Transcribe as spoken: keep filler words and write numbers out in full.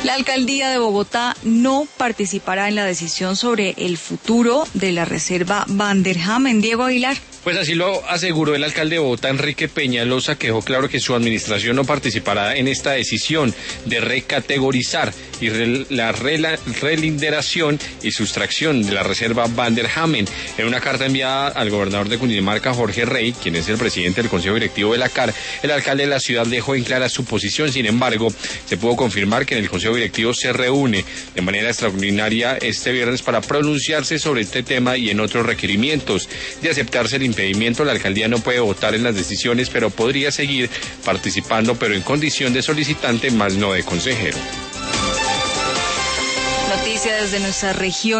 La alcaldía de Bogotá no participará en la decisión sobre el futuro de la reserva Vanderhamen. Diego Aguilar. Pues así lo aseguró el alcalde de Bogotá, Enrique Peñalosa, que dejó claro que su administración no participará en esta decisión de recategorizar y re, la rela, relinderación y sustracción de la reserva Vanderhamen. En una carta enviada al gobernador de Cundinamarca, Jorge Rey, quien es el presidente del Consejo Directivo de la C A R, el alcalde de la ciudad dejó en clara su posición. Sin embargo, se pudo confirmar que en el Consejo Directivo se reúne de manera extraordinaria este viernes para pronunciarse sobre este tema y en otros requerimientos. De aceptarse el impedimento, la alcaldía no puede votar en las decisiones, pero podría seguir participando, pero en condición de solicitante, más no de consejero. Noticias desde nuestra región.